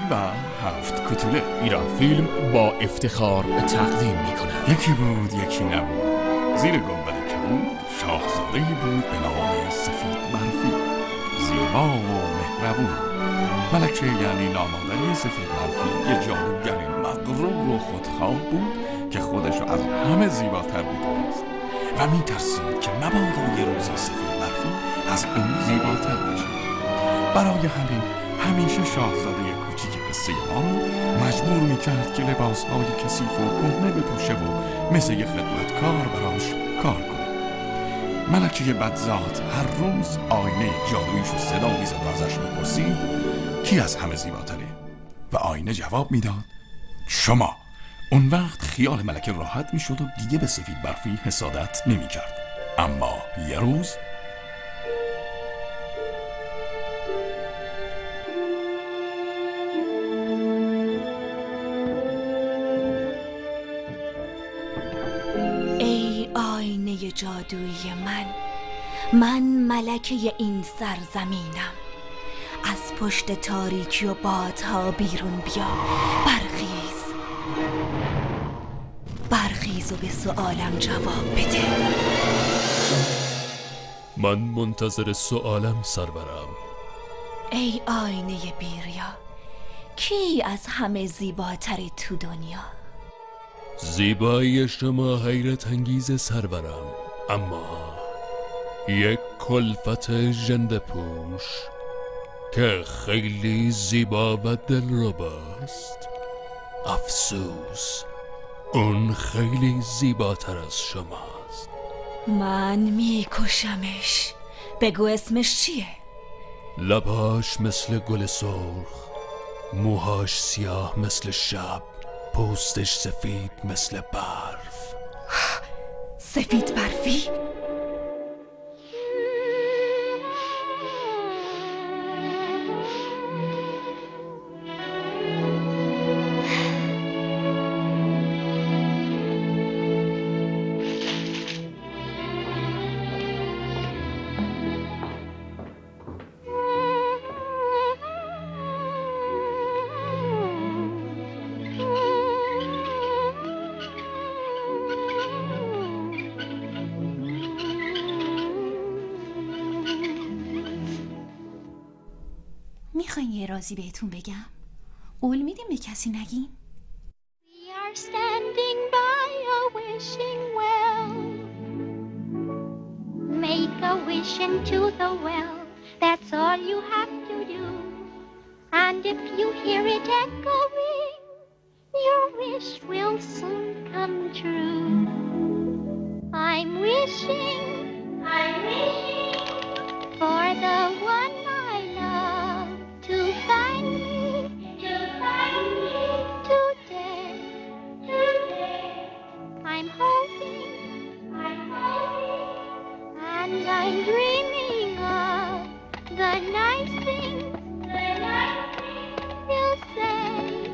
و 7 کوتوله. ایران فیلم با افتخار تقدیم می‌کند. یکی بود یکی نبود، زیر گنبد کبود شاهزاده‌ای بود به نام سفید برفی، زیبا و مهربون. ملکه یعنی نامادری سفید برفی یه جادوگر مغرور و خودخواه بود که خودشو از همه زیباتر می‌دونست و می‌ترسید که مبادا یه روزی سفید برفی از اون زیباتر بشه. برای همین همیشه شاهزاده کوچیک قصه ما رو مجبور می‌کرد که لباس‌های کثیف و کهنه بپوشه و مثل یه خدمتکار براش کار کنه. ملکه بدزاد هر روز آینه جادوییشو صدا می‌زد و ازش می‌پرسید کی از همه زیباتره؟ و آینه جواب میداد شما. اون وقت خیال ملکه راحت میشد و دیگه به سفید برفی حسادت نمی‌کرد. اما یه روز ای آینه جادویی من ملکه این سرزمینم. از پشت تاریکی و بادها بیرون بیا. برخیز و به سؤالم جواب بده. من منتظر سؤالم سرورم. ای آینه بیریا، کی از همه زیباتری تو دنیا؟ زیبایی شما حیرت انگیز سرورم، اما یک کلفت ژنده پوش که خیلی زیبا و دلرباست. افسوس اون خیلی زیباتر از شماست. من میکشمش. بگو اسمش چیه؟ لباش مثل گل سرخ، موهاش سیاه مثل شب، پوستش سفید مثل برف. سفید برفی؟ میخواین یه رازی بهتون بگم؟ قول میدیم به کسی نگین؟ We are standing by a wishing well. Make a wish into the well. That's all you have to do. And if you hear it echoing, your wish will soon come true. I'm wishing for the one I love to find me today. I'm hoping and I'm dreaming of the nice things you'll say.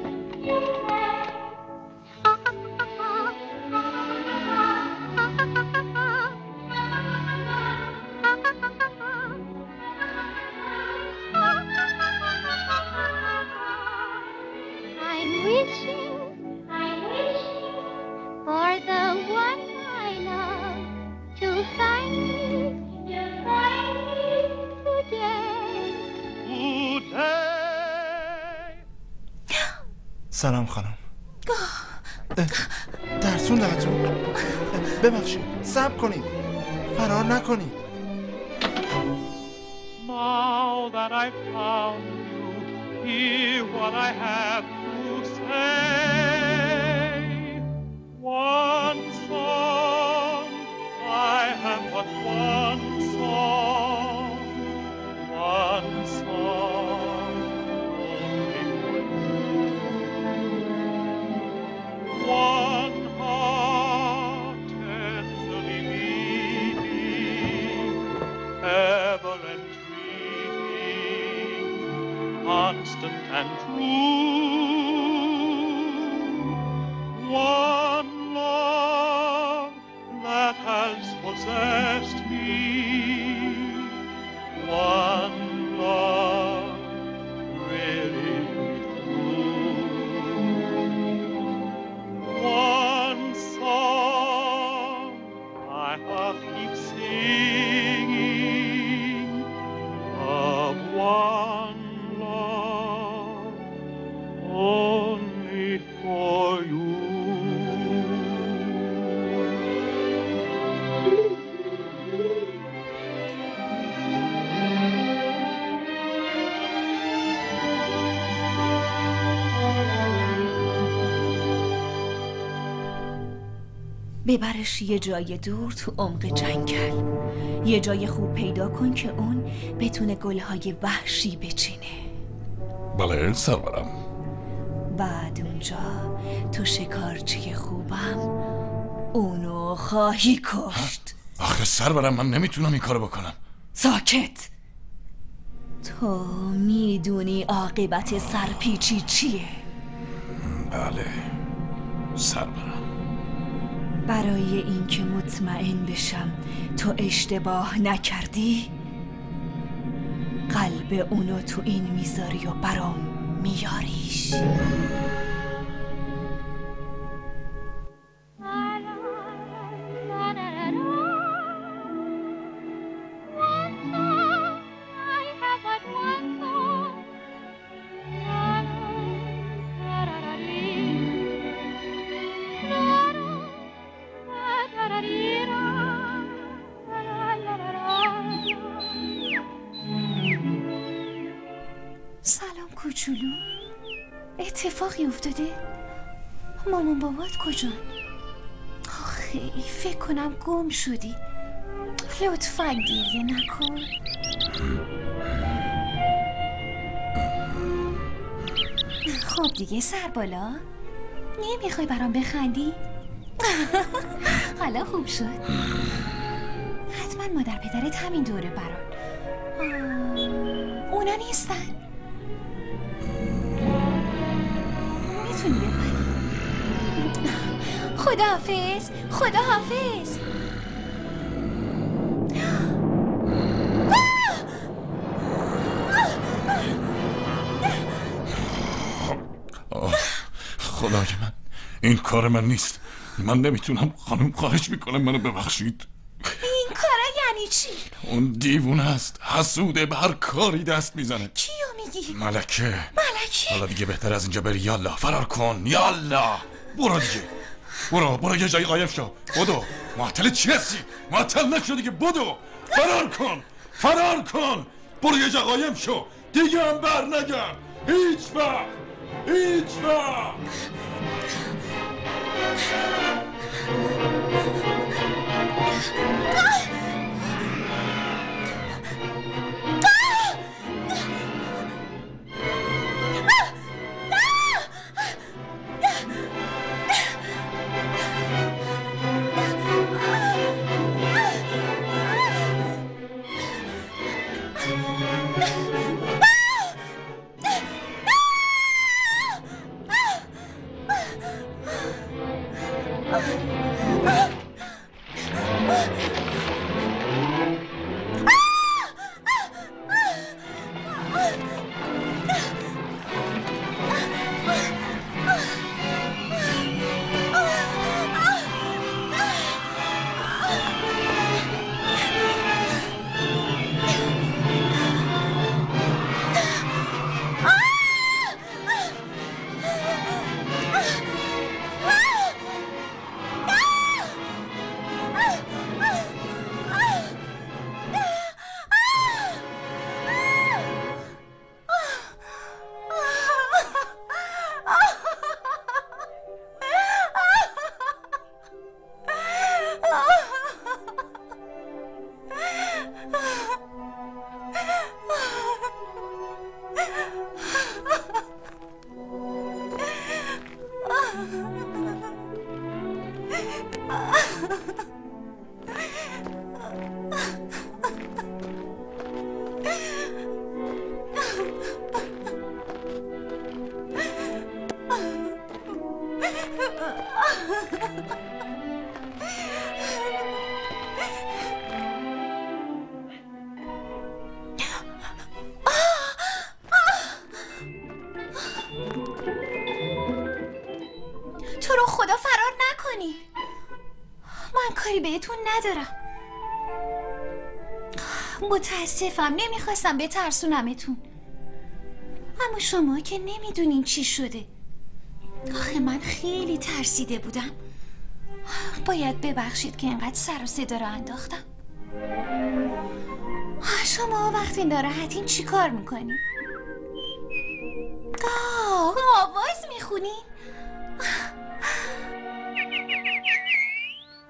I'm wishing for the one I love to find me today. سلام خانم. ترسوندمتون. ببخشید، صبر کنید، فرار نکنید. Now that I've found you, hear what I have to say. One song, I have but one song, one song only for you. One heart tenderly beating, ever entreating, constant and true. One love that has possessed me. One love really true. ببرش یه جای دور تو عمق جنگل. یه جای خوب پیدا کن که اون بتونه گلهای وحشی بچینه. بله سرورم. بعد اونجا تو شکارچی خوبم اونو خواهی کشت. آخه سرورم من نمیتونم این کارو بکنم. ساکت. تو میدونی عاقبت سرپیچی چیه؟ بله سرورم. برای اینکه مطمئن بشم تو اشتباه نکردی قلب اونو تو این میذاری و برام میاریش. سلام کوچولو، اتفاقی افتاده؟ مامان بابات کجان؟ آخه فکر کنم گم شدی. لطفاً گریه نکن. خب دیگه سر بالا. نمیخوای برام بخندی؟ حالا خوب شد. حتما مادر پدرت همین دوره بران. اونا نیستن. میتونی بپری. خداحافظ. خداحافظ. خدای من این کار من نیست. من نمیتونم خانم، خواهش میکنم منو ببخشید. این کارا یعنی چی؟ اون دیوونه است، حسوده، به هر کاری دست میزنه. کیو میگی؟ ملکه. ملکه؟ حالا دیگه بهتر از اینجا بری. یالا فرار کن. یالا برو دیگه. برو یه جایی قایم شو. بدو. معطل چی هستی؟ معطل نشو دیگه. بدو. فرار کن. برو یه جا قایم شو. دیگه هم بر نگرد. هیچ وقت. تو رو خدا فرار نکنی. من کاری بهتون ندارم. متاسفم، نمیخواستم بترسونمتون. اما شما که نمیدونین چی شده. آخه من خیلی ترسیده بودم. باید ببخشید که اینقدر سر و صدا رو انداختم. شما وقتی ناراحتین چی کار میکنین؟ آواز میخونین؟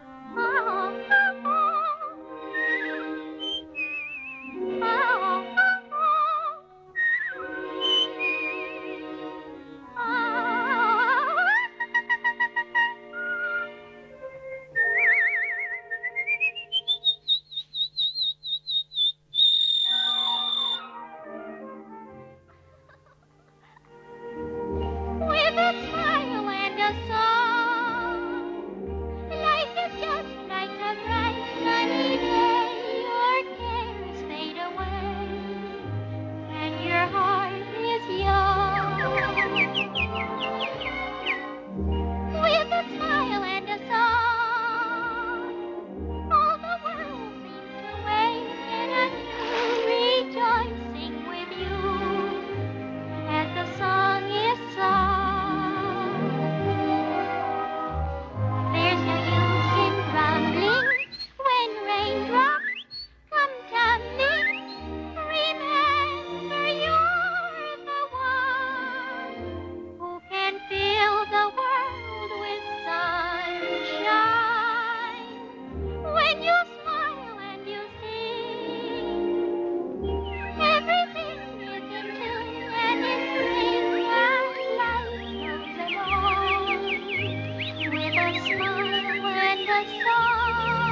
a song.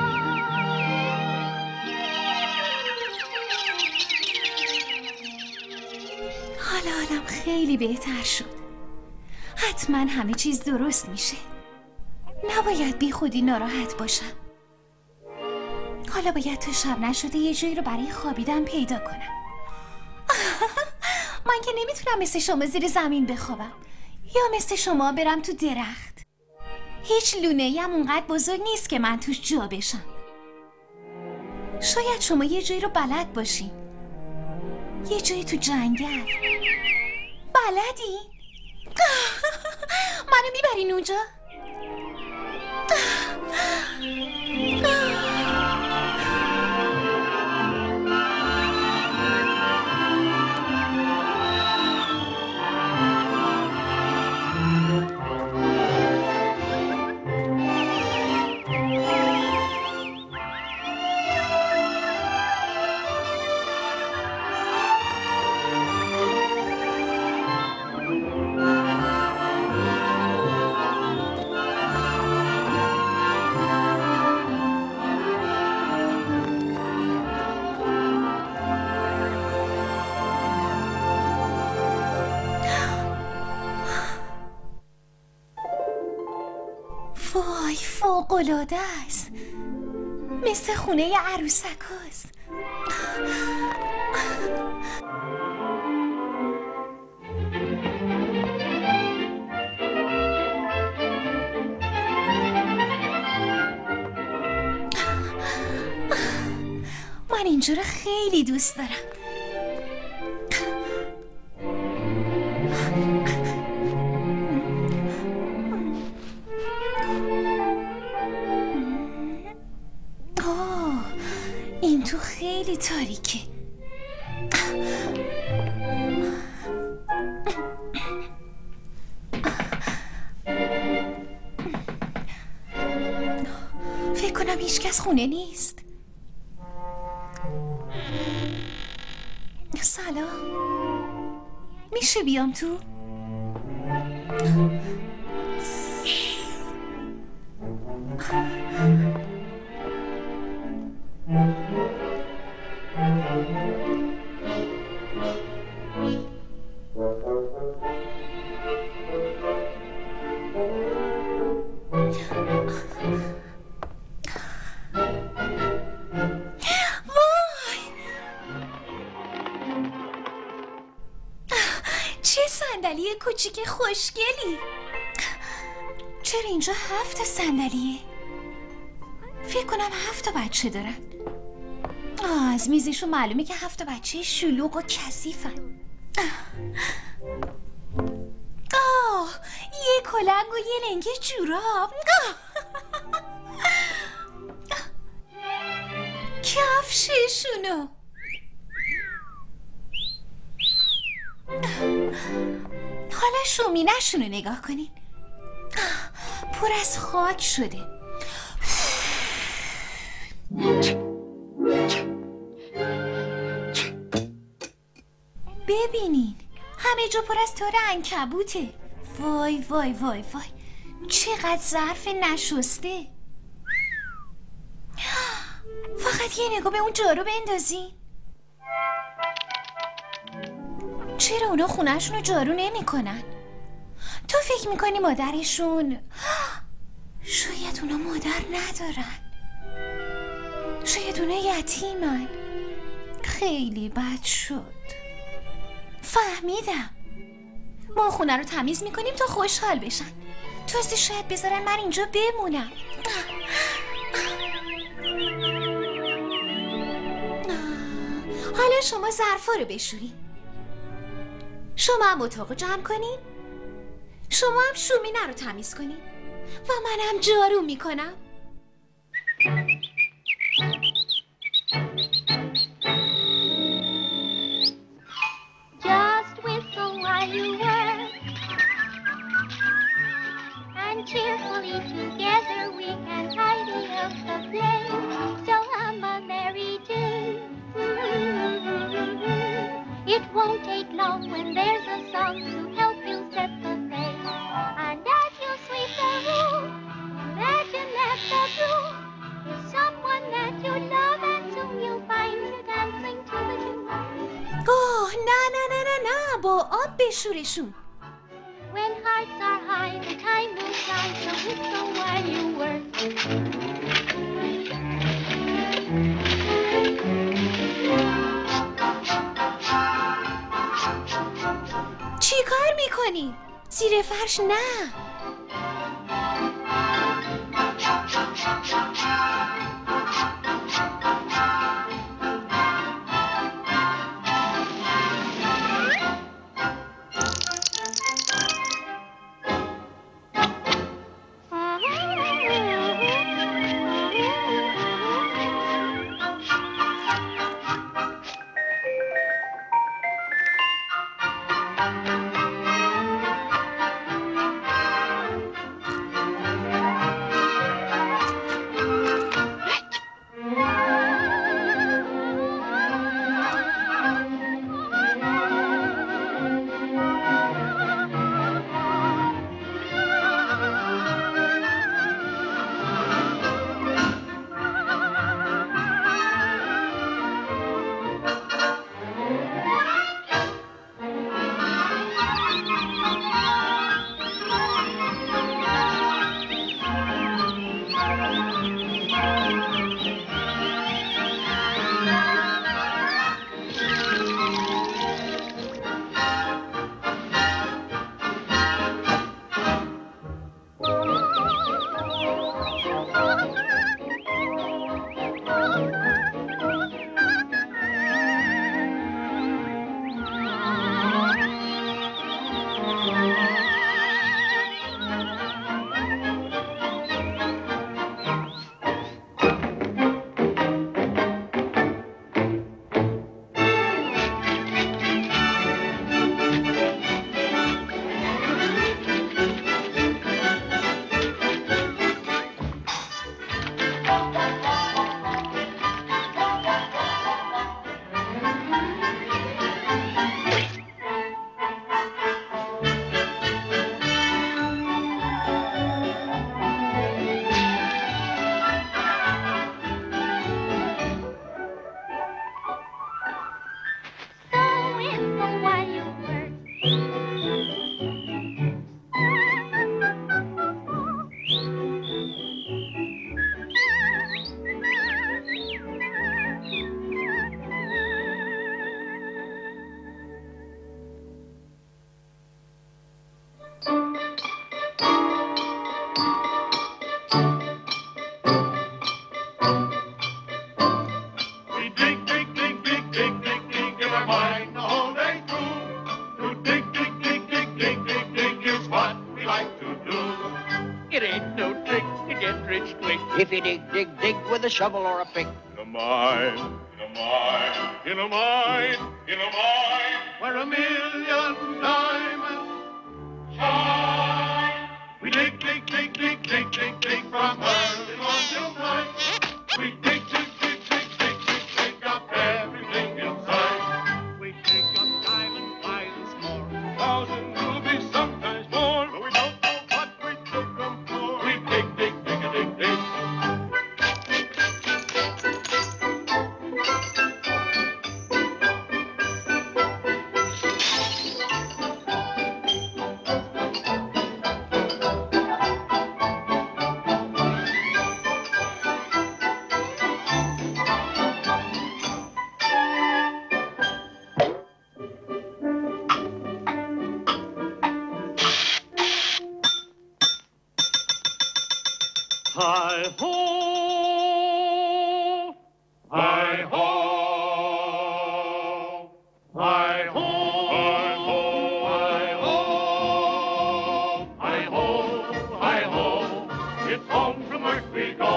حالم خیلی بهتر شد. حتما همه چیز درست میشه. نباید بی خودی ناراحت باشم. حالا باید تا شب نشده یه جایی رو برای خوابیدن پیدا کنم. من که نمیتونم مثل شما زیر زمین بخوابم یا مثل شما برم تو درخت. هیچ لونه‌ای هم اونقدر بزرگ نیست که من توش جا بشم. شاید شما یه جایی رو بلد باشین. یه جایی تو جنگل. بلدی؟ منو میبرین اونجا؟ وای فوق‌العاده است. مثل خونه عروسک هست. من اینجا رو خیلی دوست دارم. این تو خیلی تاریکه. فکر کنم هیچ کس خونه نیست. سلام، میشه بیام تو؟ صندلی کوچیک خوشگلی. چرا اینجا 7 صندلیه؟ فکر کنم 7 بچه دارن. از میزشون معلومه که 7 بچه شلوغ و کثیفن. یه کلنگ و یه لنگه جوراب. کفششونو. حالا شومینه‌شون رو نگاه کنین. پر از خاک شده. ببینین همه جا پر از تار عنکبوته. وای وای وای وای، چقدر ظرف نشسته. فقط یه نگاه به اون جارو بندازین. چرا اونا خونه‌شون رو جارو نمی کنن؟ تو فکر میکنی مادرشون؟ شاید اونا مادر ندارن. شاید اونا یتیمن. خیلی بد شد. فهمیدم. ما خونه رو تمیز میکنیم تا خوشحال بشن. تازه شاید بذارن من اینجا بمونم. حالا شما ظرفا رو بشورین. شما هم اتاقو جمع کنین. شما هم شومینه رو تمیز کنین. و منم جارو میکنم. Just whistle while you work, and cheerfully together we can tidy up the place. So hum a merry tune. It won't take long when there's a song to help you set the pace. And as you sweep the room, imagine that at the blue. Someone that you love and soon you'll find you dancing to the tune. نه نه نه نه نه با آب بشورشون. When hearts are high, the time will fly, so whistle while you work. چی کار میکنی؟ زیر فرش نه. If you dig, dig, dig with a shovel or a pick. In a mine, in a mine, in a mine, in a mine, where 1,000,000 diamonds shine. We dig, dig, dig, dig, dig, dig, dig from early morn till night. We dig, dig, dig, dig, dig, dig, dig up everything inside. We dig up diamond finds more, 1,000 rubies, sometimes more, but we don't know what we dig them for. We dig, dig, dig, dig, dig. Hi-ho, hi-ho, hi-ho, hi-ho, hi-ho, hi-ho, hi-ho, it's home from work we go.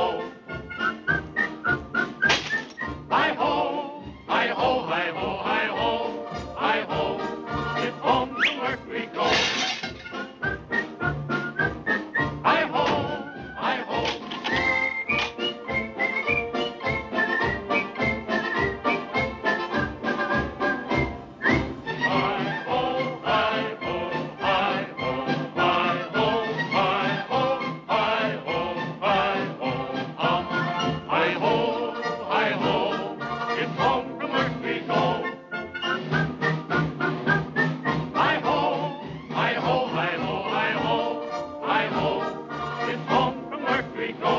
Hi-ho, hi-ho, hi-ho, hi-ho, hi-ho, it's home from work we go. Hi-ho, hi-ho. go.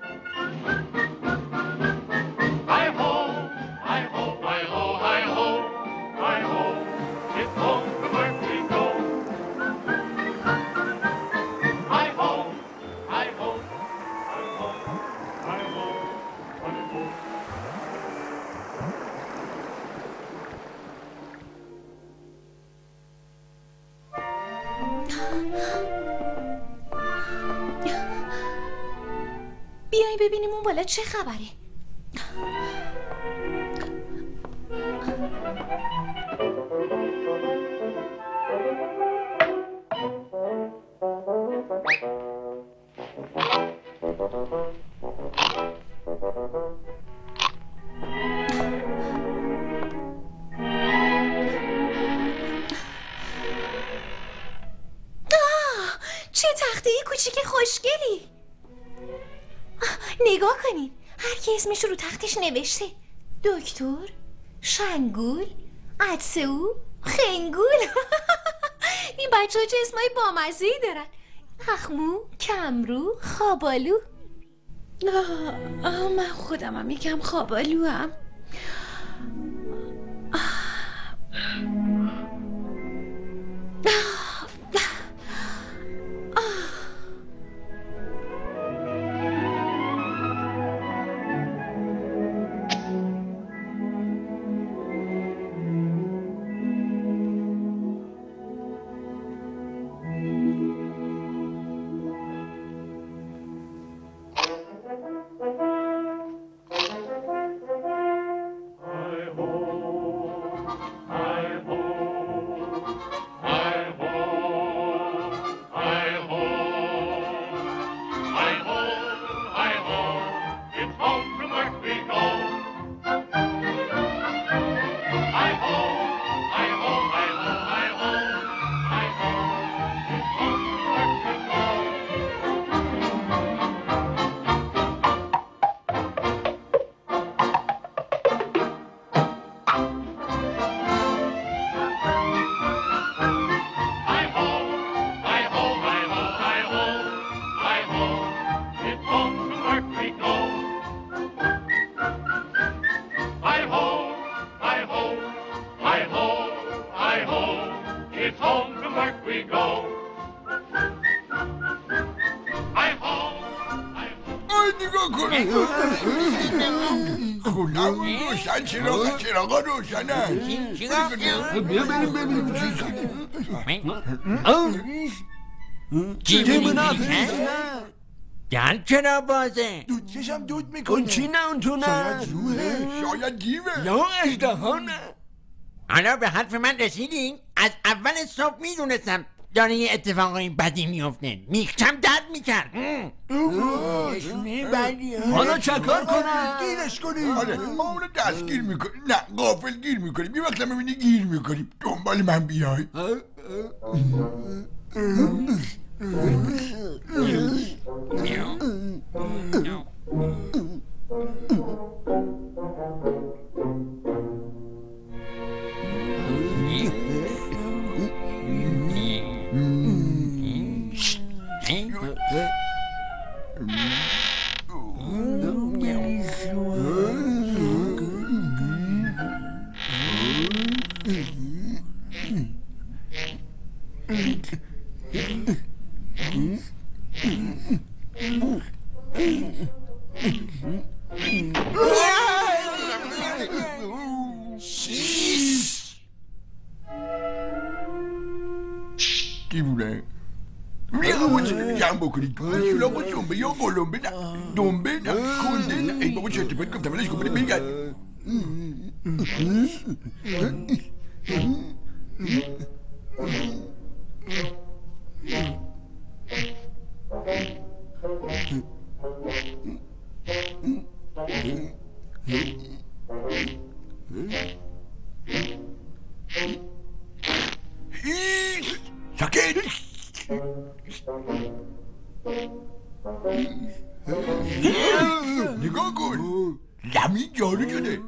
Hi-ho, hi-ho, hi-ho, hi-ho, hi-ho. It's home from work we go. Hi-ho, hi-ho, hi-ho, hi-ho, hi-ho. بیاین ببینیم اون بالا چه خبره. چه تخته کوچیک خوشگلی. نگاه کنین، هر کی اسمش رو تختش نوشته. دکتر، شنگول، عدسه‌و، خنگول. این بچه ها چه اسمای بامزه‌ای دارن. اخمو، کمرو، خوابالو. من خودمم یکم خوابالوام. چراغا روشن هست. بیا بریم ببینیم چی کنیم. در چرا بازه؟ دود چشم دود میکنه. اون چی نه اون تو نه؟ شاید روحه، شاید دیوه، یا اژدها نه. حالا به حرف من رسیدین؟ از اول صبح میدونستم داره یه اتفاقای بدی میفته. میخشم درد میکرد. حالا چکار کنم؟ گیرش کنیم. آره ما اونو دستگیر میکنیم. نه غافل گیر میکنیم. یه وقت میبینی گیر میکنیم. دنبال من بیای. دیوونه بیا جمع بکنید. سولاخ و سنبه یا قلمبه نه، دنبه نه، کنده نه. ای بابا چرت و پرت گفتم ولش کن بریم بگرد. ساکت. نگاه کن زمین جارو شده.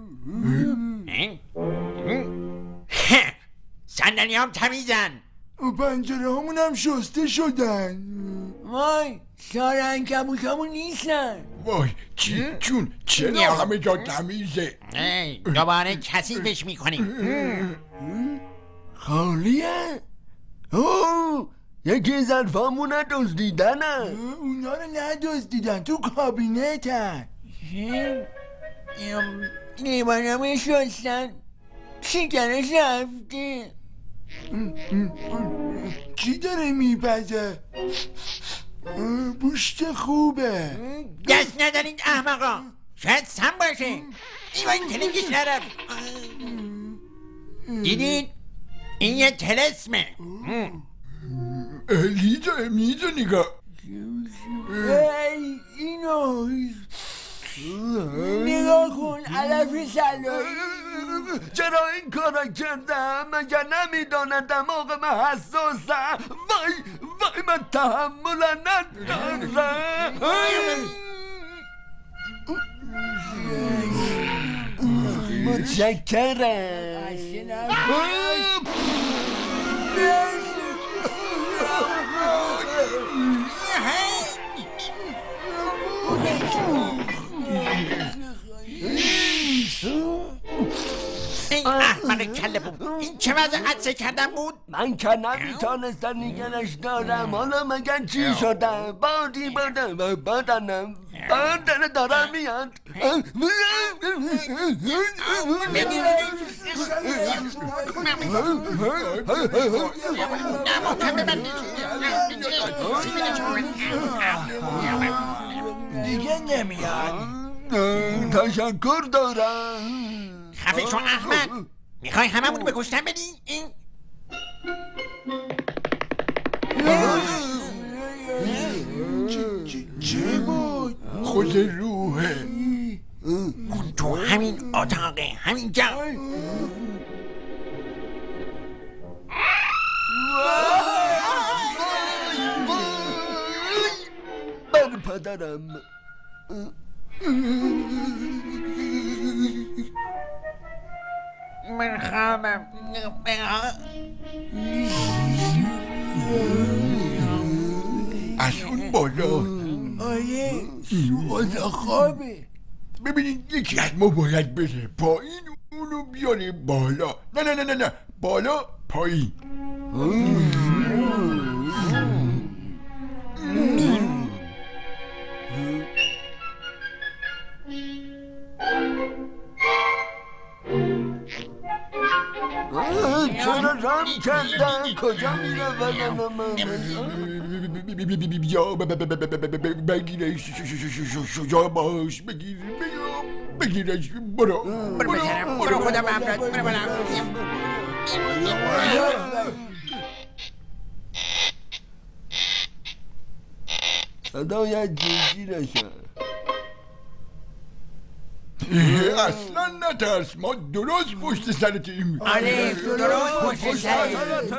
صندلی هم تمیزن. پنجره همون هم شسته شدن. وای سار عنکبوتامون نیستن. وای چی چون چرا همه جا تمیزه؟ دوباره کثیفش میکنیم. خالیه؟ اوه یکی ظرفامون دزدیدنه. اونا رو ندزدیدن، تو کابینتن. لیوانمو شستن، شکرش رفته. چی داره میپزه؟ بوشت خوبه. دست ندارید احمقا، شاید سم باشه. این تلنگش نرفت. دیدید؟ این یه تلسمه. لیزا نگاه. اینو نگاه کن، علف سلایی. چرا این کارا کردم؟ مگر نمیدانم دماغ من حساسه. وای من تحمل ندارم. متشکرم. این احمق کله بود، این چه وضع عدسه کردن بود؟ من که نمیتونستم نگرش دارم. حالا مگر چی شده؟ بادی بادنم دارم میاد. دیگه نمیاد. تشکر دارم. خفه شو احمد، میخوای هممونو به کشتن بدی؟ این چی بود؟ خود روحه. اون تو همین اتاقه، همین جا. بر پدرم. من خوابم. از اون بالا. آره اتاق خوابه. ببینید یکی از ما باید بره پایین اونو بیاره بالا. نه بالا پایین. چرا رم کردن؟ کجا میرم؟ بیا بگیرش، شجاع باش، بگیرش. برو خودم افراد برو. صدای جیجیرشه. اصلا نترس، ما درست پشت سرتیم. آره درست پشت سرتیم.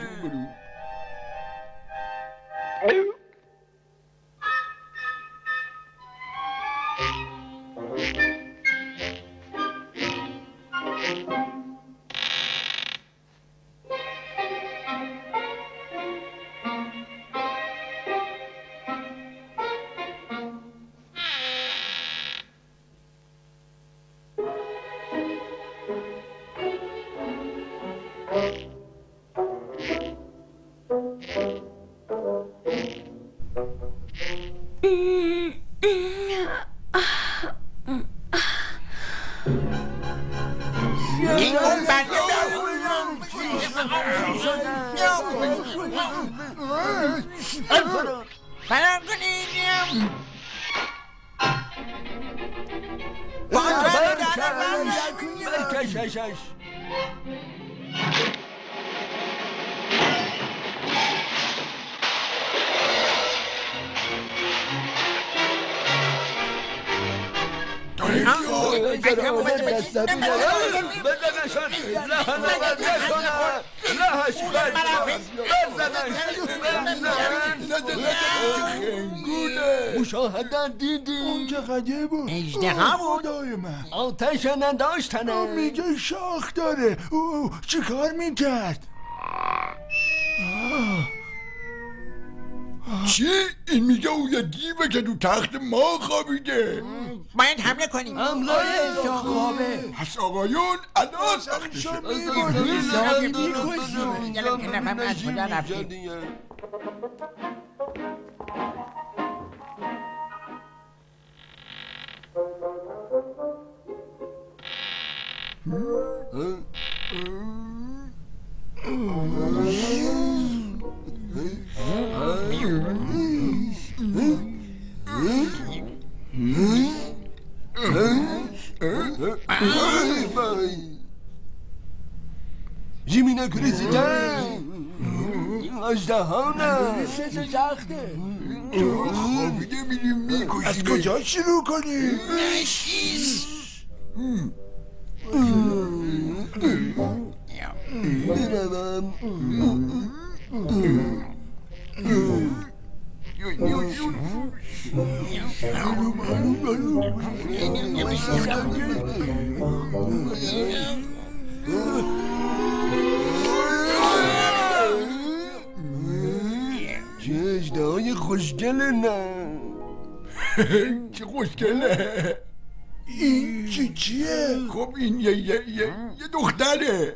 فرار کنید. برکشش. مشاهدت دیدی؟ اون که قده بود اژدها بود. خدای من آتش نداشتنه. میگه شاخ داره. چی کار میکرد؟ چی؟ این میگه اون یه دیوه که تو تخت ما خوابیده. باید حمله کنیم. پس آقایون الان وقتشه. گلم که نفهم از کجا رفتیم. زمینه کریزیتن اجدهانه سخته تو خوابیده میریم میکشیم. از کجا شروع کنیم؟ نشیز. میروم. چه اجدهای خوشگله نه. چه خوشگله. این چیه؟ خب این یه دختره.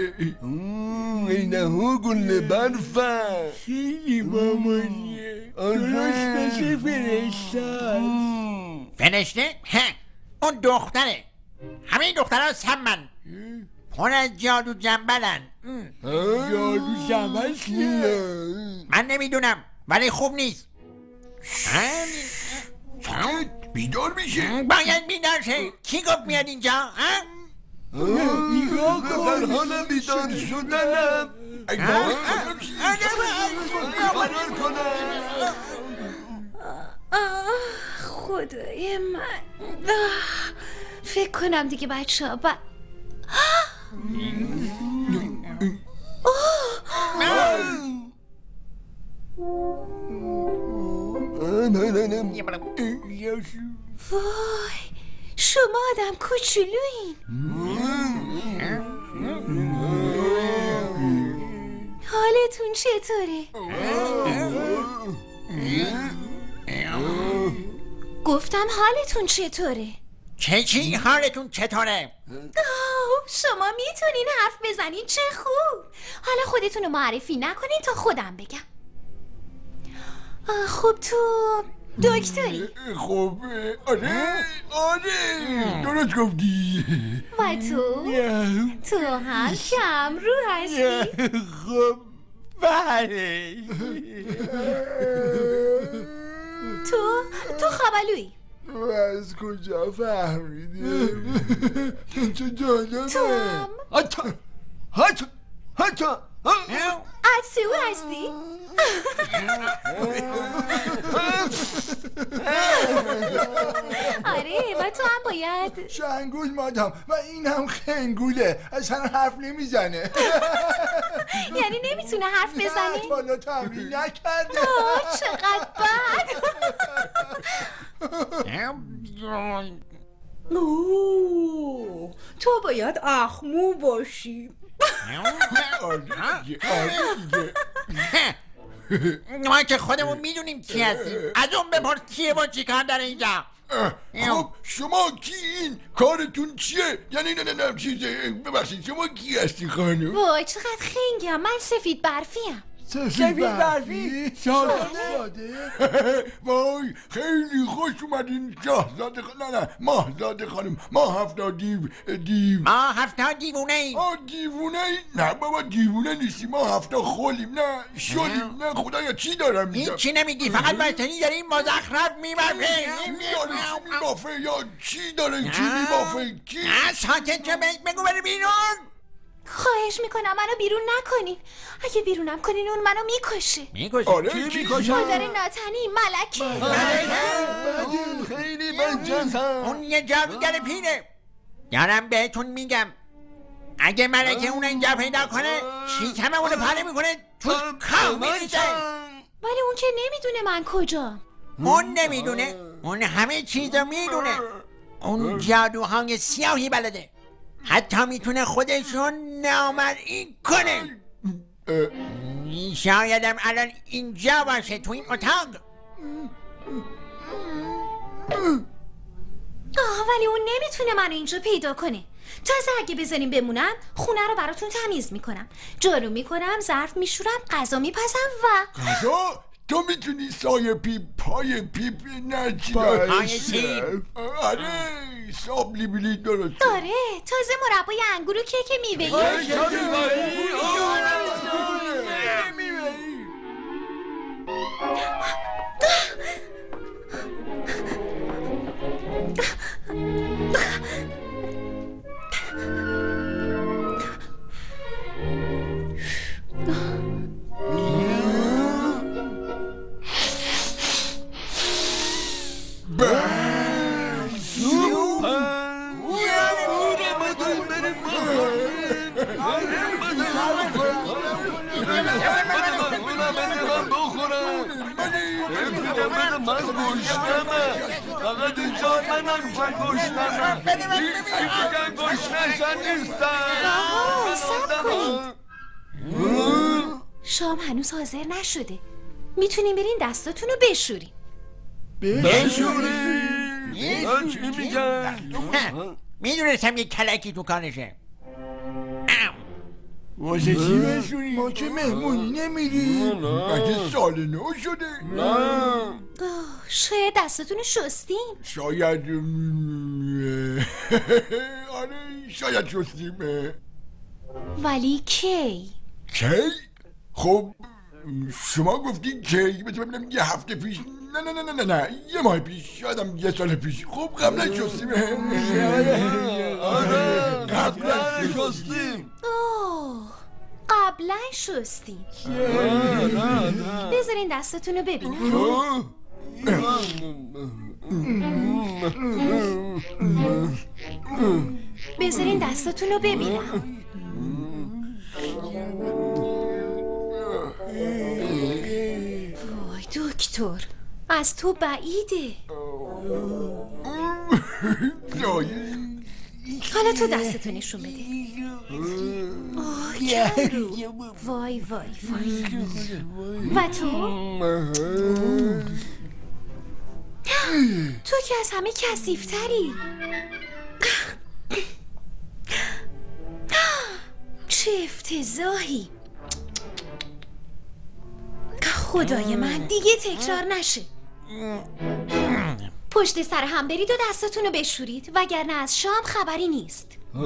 اینه ها گل برفه. خیلی مامانیه. درست مثل فرشته. فرشته؟ اون دختره. همه دخترها سمن پر از جادو جنبلن. جادو جنبل چیه؟ من نمیدونم ولی خوب نیست. بیدار میشه. باید بیدار شه. کی گفت میاد اینجا؟ نگاه در کن. حال بیدار شدنم. فرار کنم. خدای من. فکر کنم دیگه بچه ها وای شما آدم کوچولویین. حالتون چطوره؟ گفتم حالتون چطوره؟ چی حالتون چطوره؟ شما میتونین حرف بزنین چه خوب. حالا خودتون رو معرفی نکنین تا خودم بگم. خب تو دکتری؟ خب آره درست گفتی. و تو هم کم رو هستی. خب بله. تو خبالویی. از کجا فهمیدی؟ چه جالبه. تو هم حتی از تو هستی؟ آره و تو هم باید شنگول مادام و این هم خنگوله. اصلا حرف نمیزنه. یعنی نمیتونه حرف بزنه؟ حالا تمرین نکرده. چقدر بد. تو باید اخمو باشی. ما که خودمون میدونیم کی هستیم. از اون بپرس کیه و چی کار داره اینجا. خب شما کی این؟ کارتون چیه؟ یعنی نه چیزه. ببخشید شما کی هستی خانم؟ وای چقدر خنگم. من سفید برفیم. سفید برفی؟ شاهزاده؟ وای خیلی خوش اومدین شاهزاده نه ماهزاده خانم. ما 70 دیو. ما 70 دیوونه ایم. دیوونه ای؟ نه بابا دیوونه نیستیم. ما 70 خولیم. نه شلیم. نه خدایا چی دارم میگم. این چی نمیگی فقط بایستنی داریم مزخرف میبافه. میبافه یا چی داره کی میبافه کی؟ ساکت چه بگو بره بیرون. خواهش میکنم منو بیرون نکنین. اگه بیرونم کنین اون منو میکشه. آره کی میکشه؟ مادر ناتنی ملکه. خیلی بدجنسم. اون یه جادوگر پیره. دارم بهتون میگم اگه ملکه اون اینجا پیدا کنه شیکم اونو پاره میکنه تو کام میریزه. ولی اون که نمیدونه من کجام. اون نمیدونه. اون همه چیزو میدونه. اون جادوهای سیاهی بلده. حتی میتونه خودشون نامرئی کنه. شایدم الان اینجا باشه، تو این اتاق. ولی اون نمیتونه منو اینجا پیدا کنه. تازه اگه بذاریم بمونم خونه رو براتون تمیز میکنم، جارو میکنم، ظرف میشورم، غذا میپزم و غذا؟ تو میتونی سایه پیپ، پای پیپ، نه چی پای سیب. آره ساب لیبیلی درست. داره. تازه مربای انگور و کیک میوه‌ای. فقط اینجا منم که گشنمه. دیگه گشنشن نیستم. صبر کنید. شام هنوز حاضر نشده. میتونیم برین دستاتون رو بشورین. بشورین؟ چی میگن؟ میدونستم یک کلکی تو کانشه. واسه چی بشونی؟ ما که مهمونی نمیریم. مگه سال نو شده؟ نه شاید دستاتون رو شستیم. شاید آره شاید شستیم. ولی کی؟ کی؟ خب شما گفتین کی؟ بذار ببینم یه هفته پیش. نه یه ماه پیش، شایدم یه سال پیش. خب قبلا شستیم. آره قبلا شستیم. قبلا شستیم. بذارین دستاتون رو ببینم. بذارین دستاتون رو ببینم. وای دکتر، از تو بعیده. حالا تو دستتو نشون بده. کمرو. وای و تو که از همه کثیف‌تری. چه افتضاحی. خدای من دیگه تکرار نشه. پشت سر هم برید و دستتون رو بشورید، وگرنه از شام خبری نیست.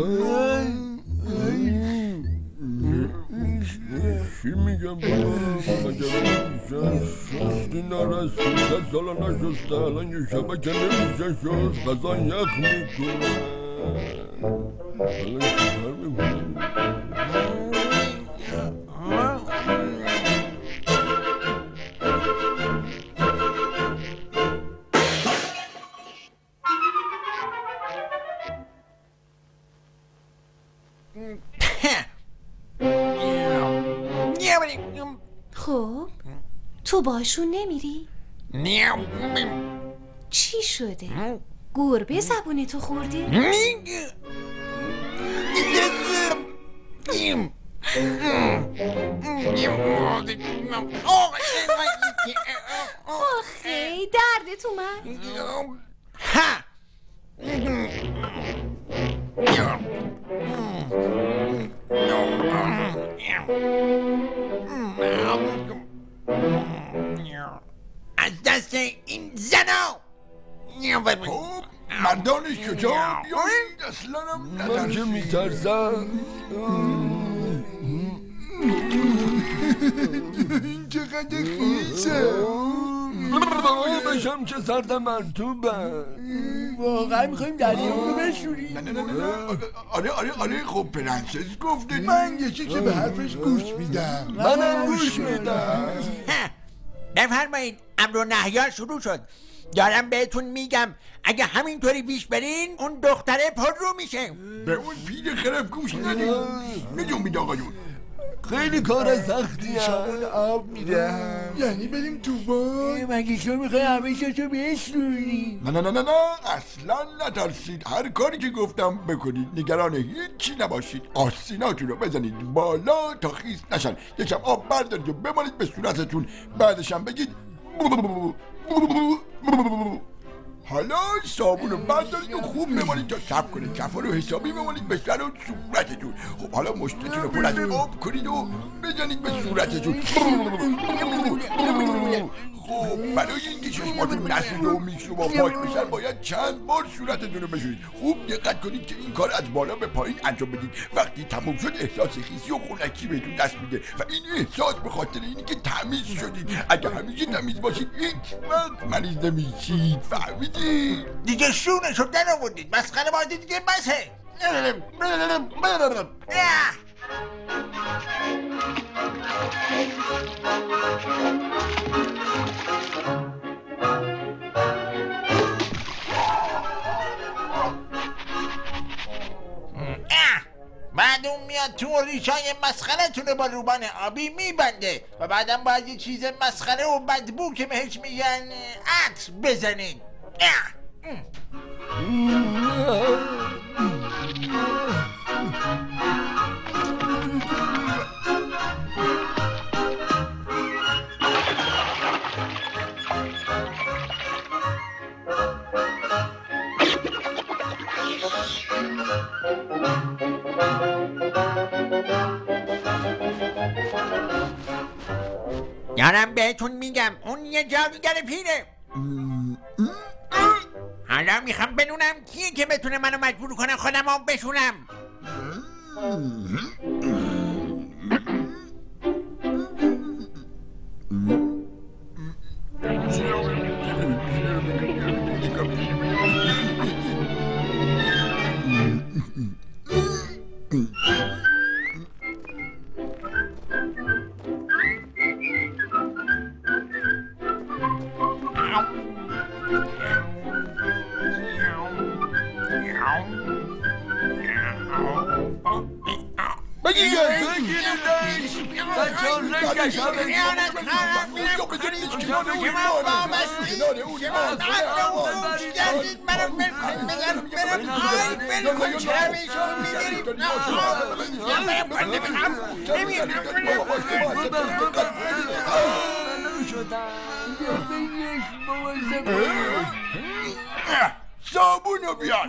چی میگم؟ شستی نرس 300 سالا نشسته، الان یه شبه که نمیشه شست، غذا یخ میکنه. الان چیکار میکنه؟ خب تو باشون نمیری؟ چی شده؟ گربه زبون تو خورده؟ آخه دردت اومد؟ از دست این زنا. خب مردان شجاع بیایید، اصلا هم من که میترسم. این چقدر خیسه. بشم که سرد مرطوبه. واقعا میخواییم دریا رو بشوریم؟ نه آره خب پرنسس گفته. من یکی که به حرفش گوش میدم. منم گوش میدم. بفرمایید، امر و نهی شروع شد. دارم بهتون میگم اگه همینطوری پیش برین اون دختره پر رو میشه. به اون پیر خرف گوش ندید. میجنبید آقایون. خیلی کار سختی شامون آب میدم. یعنی بریم تو باد؟ مگه تو میخوای همیشه تو بسوری؟ نه اصلا نترسید. هر کاری که گفتم بکنید. نگران هیچی نباشید. آستیناتون رو بزنید بالا تا خیس نشن. یکم آب بردارید و بمالید به صورتتون. بعدش هم بگید حالا صابون رو بردارید و خوب بمالید تا صبر کنید. کفا رو حسابی بمالید به سر و صورتتون. خب حالا مشتتون رو پر از آب کنید و بزنید به صورتتون. خب برای اینکه چشماتون نسوزه و میکروب و پاک بشن باید چند بار صورتتون رو بشورید. خوب دقت کنید که این کار از بالا به پایین انجام بدید. وقتی تموم شد احساس خیسی و خنکی بهتون دست میده و این احساس به خاطر اینی که تمیز شدید. اگه همیشه تمیز باشید هیچ وقت مریض نمیشید. فهمیدید؟ دیگه شونشو در آوردید. مسخره بازی دیگه بسه. بعد اون میاد تو ریشای مسخره‌تون رو با روبان آبی میبنده و بعدم باید یه چیز مسخره و بدبو که بهش میگن عطر بزنید. یارم بهتون میگم اون یه جادوگر پیره. حالا میخوام بدونم کیه که بتونه منو مجبور کنه خودم آب بشونم. صابونو بیار.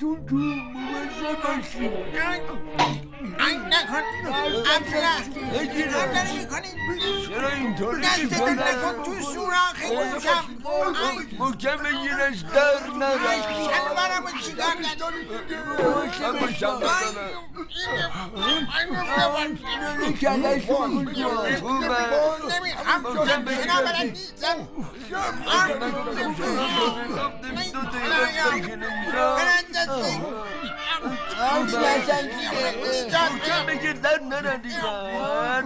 نکن ابله میکنید. چرا اینطوری دستتون نکن تو سوراخ گوشم. محکم بگیرش در نرم. شلوارمو چیکار بگیر در نرم دیگر.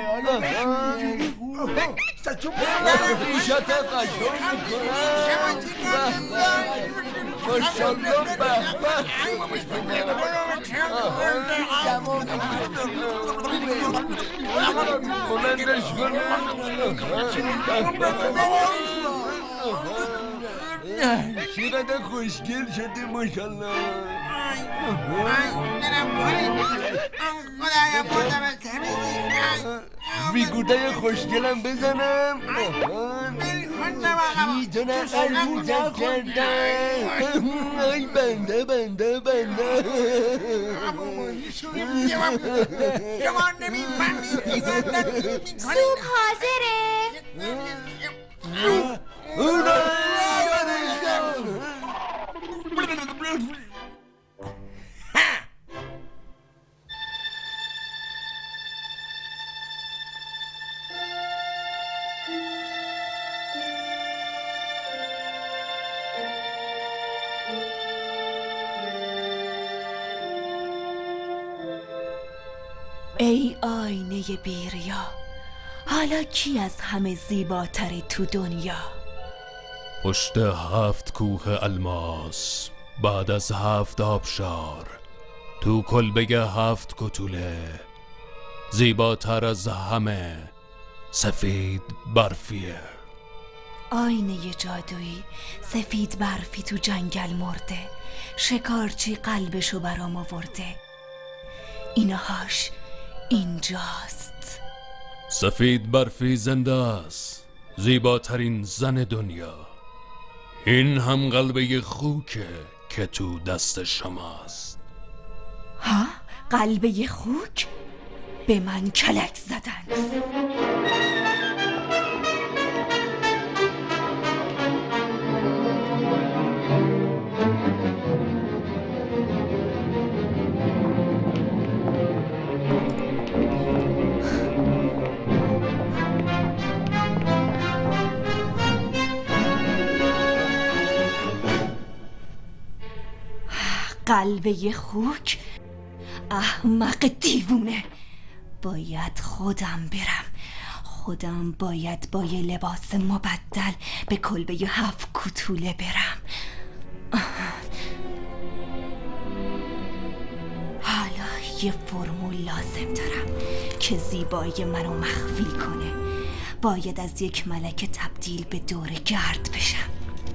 ریشت قشنگ میکنم. ماشالله بلندش چقدر خوشگل شده ماشالله. بیگوده خوشگلم بزنم. میتونه قلبوزت کردن. ای بنده شما نمیفهمید. سوپ حاضره. ای آینه بیریا، حالا کی از همه زیباتری تو دنیا؟ پشت 7 کوه الماس، بعد از 7 آبشار، تو کلبه 7 کتوله، زیباتر از همه سفید برفیه. آینه جادویی سفید برفی تو جنگل مرده، شکارچی قلبشو برام آورده، اینهاش اینجاست. سفید برفی زنده است، زیباترین زن دنیا. این هم قلبه خوکه که تو دست شماست. ها؟ قلبه خوک؟ به من کلک زدن. قلبه خوک؟ احمق دیوونه. باید خودم برم. خودم باید با یه لباس مبدل به کلبه 7 کوتوله برم. حالا یه فرمول لازم دارم که زیبایی منو مخفی کنه. باید از یک ملکه تبدیل به دور گرد بشم،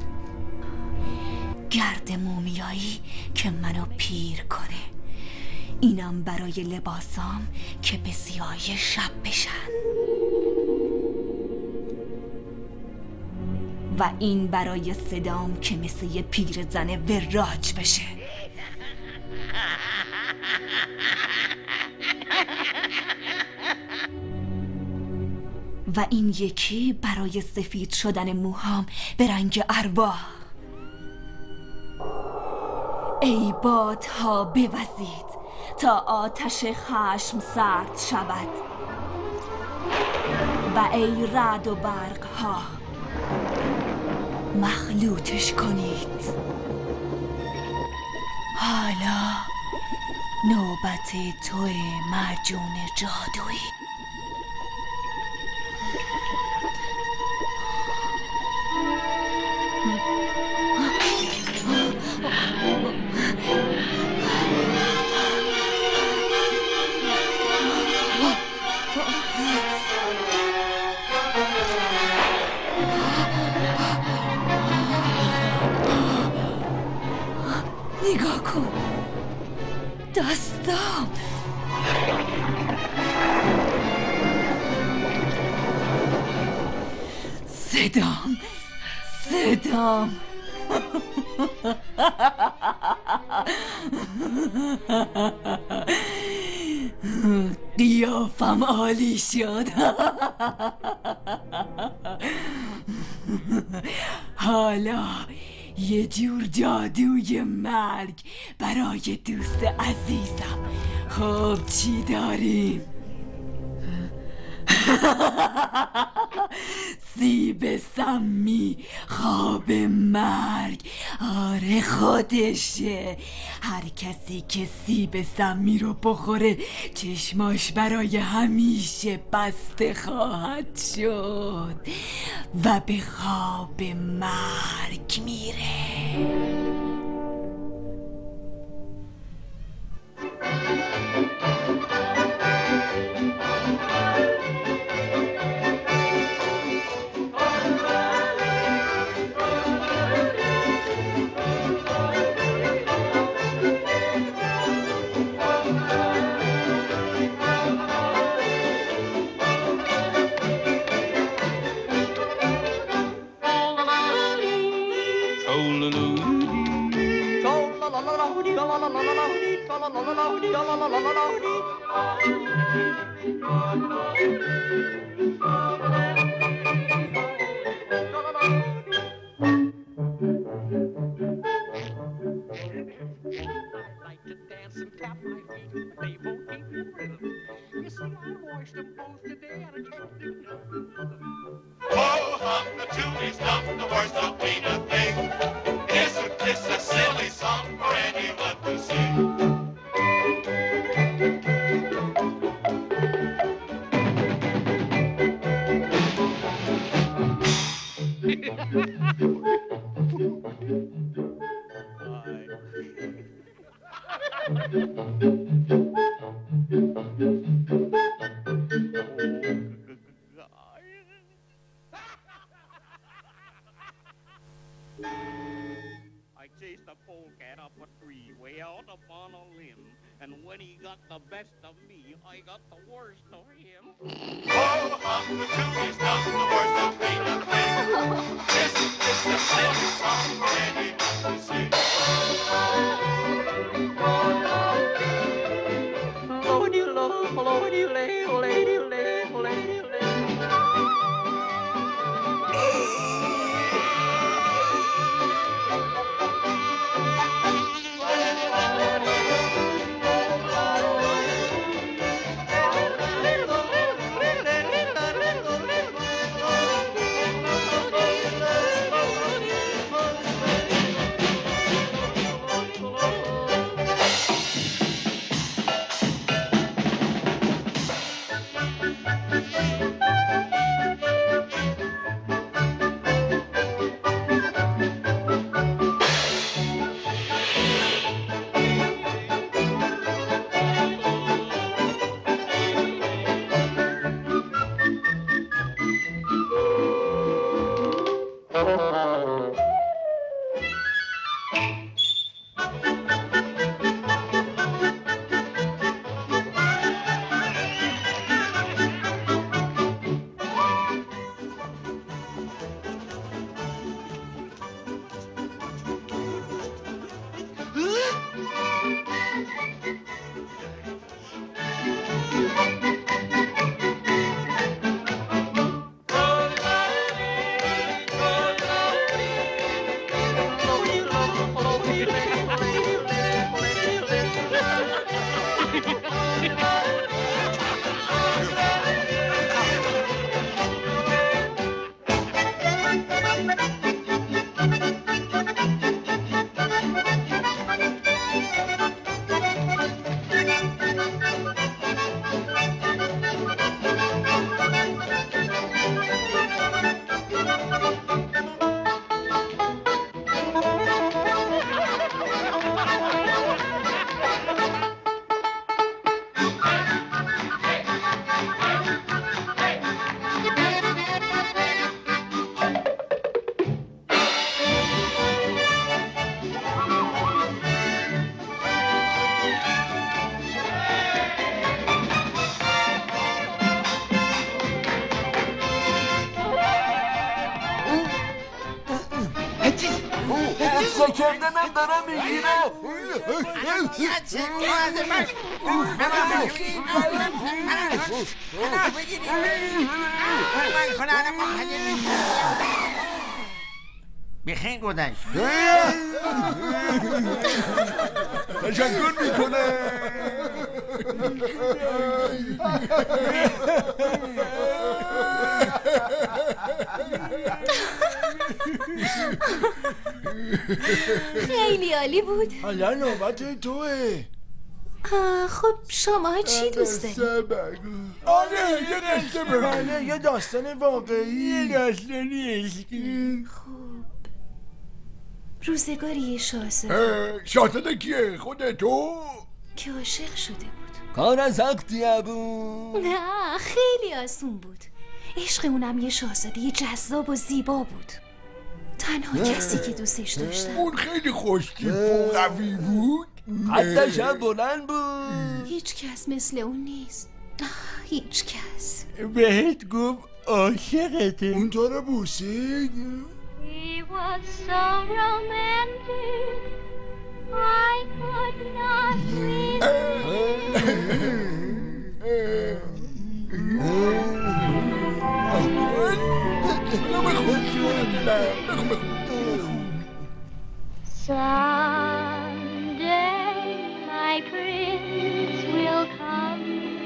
گرد مومیایی که منو پیر کنه. اینم برای لباسام که به سیاهی شب بشن، و این برای صدام که مثل یه پیرزن وراج بشه. و این یکی برای سفید شدن موهام به رنگ ارواح. ای بادها بوزید تا آتش خشم سرد شود، و ای رعد و برق ها مخلوطش کنید. حالا نوبت توی مرجون جادویی. نگاه کن، دستام. صدام قیافم عالی شد. حالا یه جور جادوی مرگ برای دوست عزیزم. خب چی داریم؟ سیب سمی، خواب مرگ. آره خودشه. هر کسی که سیب سمی رو بخوره چشماش برای همیشه بسته خواهد شد و به خواب مرگ میره. the polecat up a tree way out upon a limb. And when he got the best of me, I got the worst of him. Oh, Uncle Toody's not the worst of me. This is a silly song for anyone to sing. کردنم دارم میگیرم. بخیر گذشت. تشکر میکنم. خیلی عالی بود. حالا نوبت توه. خب شما چی دوست دارید؟ آره یه قصه بگو. یه داستان واقعی. یه داستانی عشقی. خب روزگاری یه شاهزاده. شاهزاده کیه؟ خودتو؟ که عاشق شده بود. کار سختی بود. نه خیلی آسون بود. عشق اونم یه شاهزاده جذاب و زیبا بود. تنها کسی که دوستش داشتم. اون خیلی خوشتیپ و قوی بود. قدش هم بلند بود. هیچ کس مثل اون نیست. هیچ کس. بهت گفت عاشقته. اون تو رو بوسید؟ He was so romantic I could not Someday my prince will come.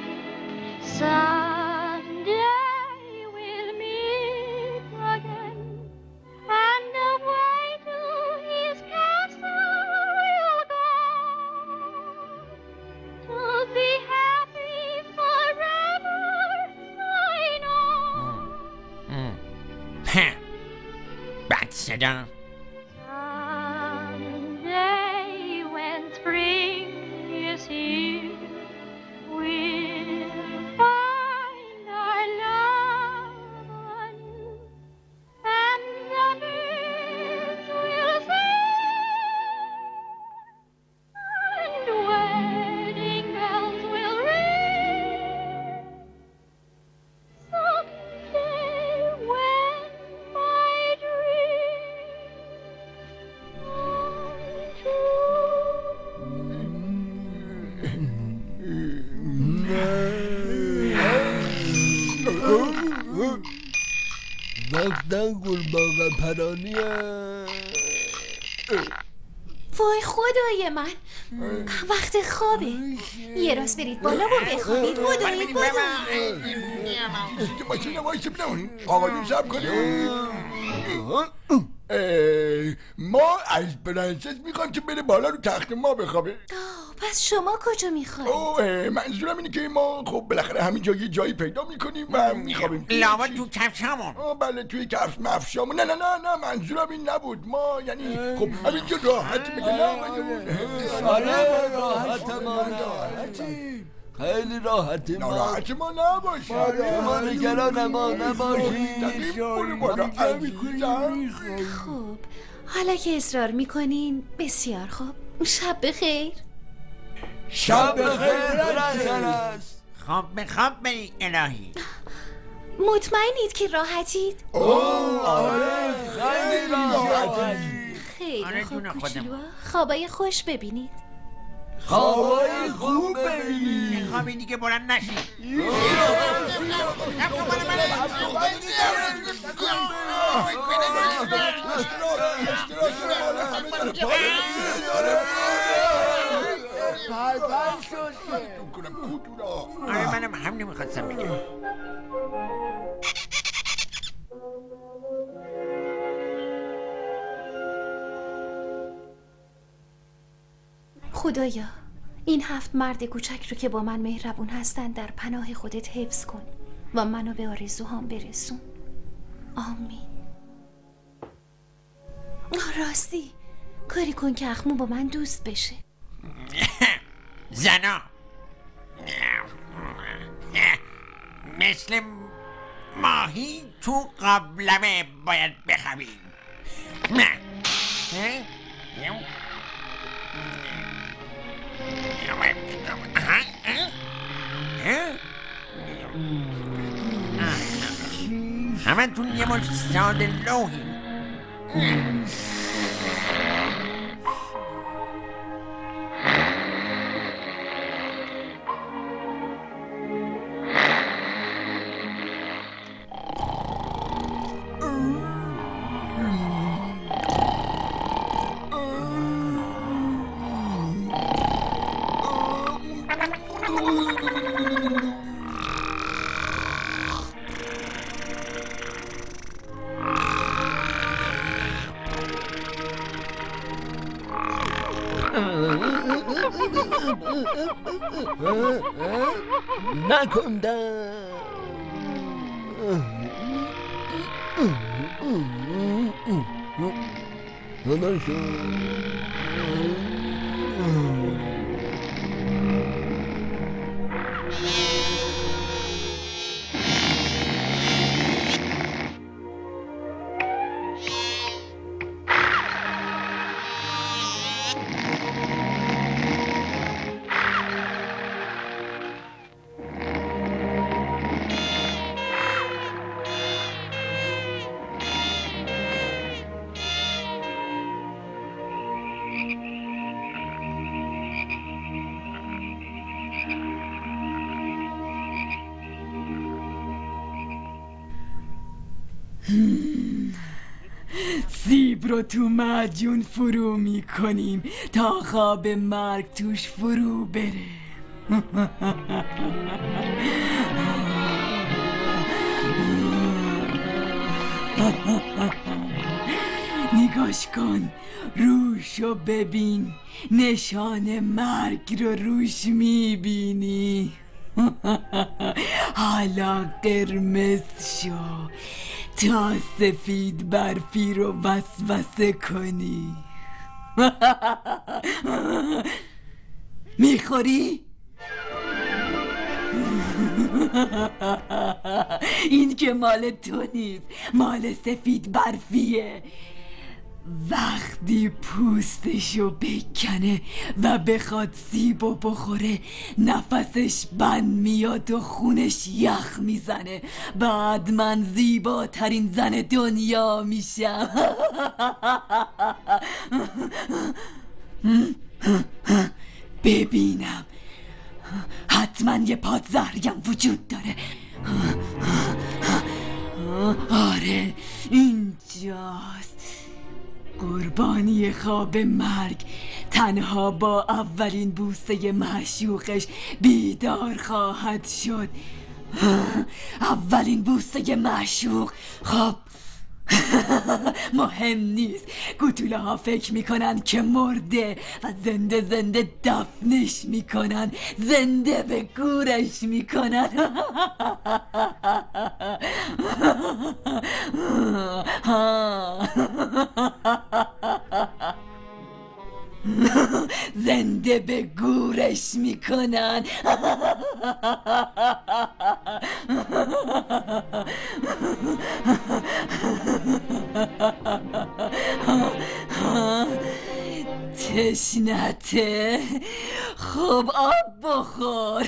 Someday we'll meet again. And away to his castle we'll go to be happy forever, I know. بد صدا. Someday when spring is here, we'll find our love anew, and the birds will sing من پرانیم. وای خدای من، وقت خوابه. یه راست برید بالا و بخوابید. خدای خدا. آقایون شب کنید. ما از پرنسس میخوام که بره بالا رو تخت ما بخوابه. پس شما کجا میخوابید؟ منظورم اینه که ما خب بالاخره همینجا یه جایی پیدا میکنیم و میخوابیم. لابد تو کفشامون. بله توی کفش مفشامون. نه منظورم این نبود. ما یعنی خب همینجا راحت میگه. آره راحت ما راحتی، خیلی راحتی ما. ناراحت ما نباشید. شما نگران ما نباشید. خوب، حالا که اصرار میکنین بسیار خوب. شب بخیر. شب بخیر پرنسس. خواب بری الهی. مطمئنید که راحتید؟ آره خیلی راحتی. خیلی خوب کوچولو، خوابای خوش ببینید. خوابای خوب ببینید. خوابی دیگه بلند نشید. آره منم هم نمیخواستم بگم. خدایا این 7 مرد کوچک رو که با من مهربون هستن در پناه خودت حفظ کن و منو به آرزوهام برسون. آمین. راستی کاری کن که اخمو با من دوست بشه. زنا مثل ماهی تو قابلمه باید بخوابیم. همه تون یه مش ساده لوحی. نکندم. سیب رو تو معجون فرو میکنیم تا خواب مرگ توش فرو بره. نگاش کن، روشو ببین، نشان مرگ رو روش میبینی. حالا قرمز شو تا سفید برفی رو وسوسه کنی. میخوری؟ این که مال تو نیست، مال سفید برفیه. وقتی پوستشو بکنه و بخواد سیبو بخوره نفسش بند میاد و خونش یخ میزنه. بعد من زیباترین زن دنیا میشم. ببینم، حتما یه پادزهریم وجود داره. آره اینجاست. قربانی خواب مرگ تنها با اولین بوسه معشوقش بیدار خواهد شد. اولین بوسه معشوق. خب مهم نیست. کوتوله ها فکر میکنن که مرده و زنده زنده دفنش میکنن، زنده به گورش میکنن. زنده به گورش میکنن. تشنته؟ خب آب بخور.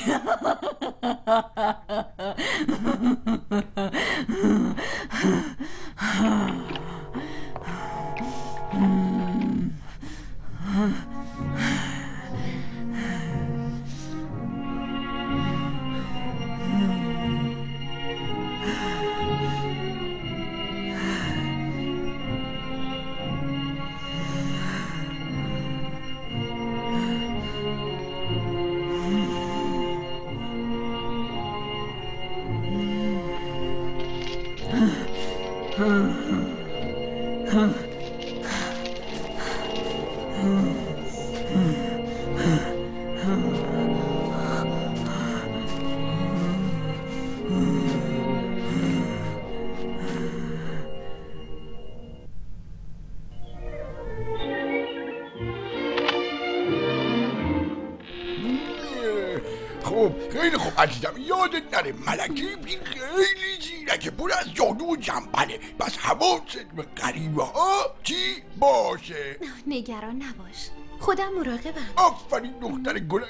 خب خیلی خوب عزیزم، یادت نره ملکه این خیلی زیرکه، پر از جادو و جنبله. بس حواست به غریبه ها چی باشه. نگران نباش، خودم مراقبم. آفرین دختر گلم.